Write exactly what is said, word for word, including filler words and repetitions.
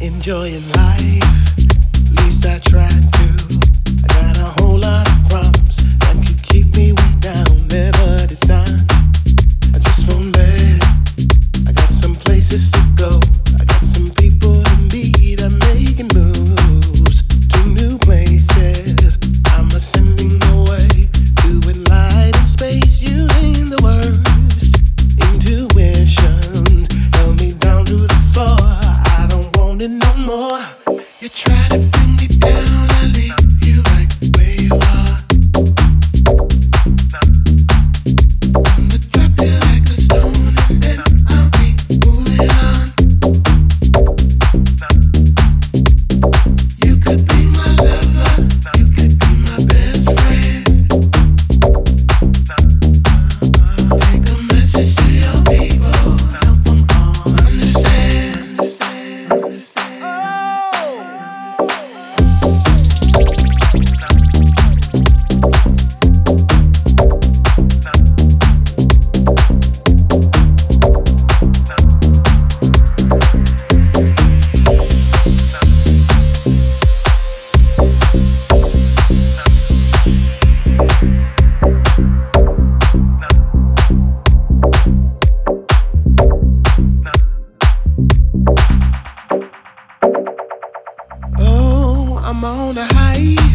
enjoying life. At least I try to. I got a whole lot of problems that could keep me way down. Never decide. I just won't let. I got some places to go. I got some people to meet. I'm making moves to new places. I'm ascending away, doing light in space, using the worst intuition. Held me down to the floor. I don't want it no more. You try to bring me down, I leave you right where you are. I'ma drop you like a stone and then I'll be moving on. You could be my lover, you could be my best friend. Take a message to your people, help them all understand. Oh, I'm on a high.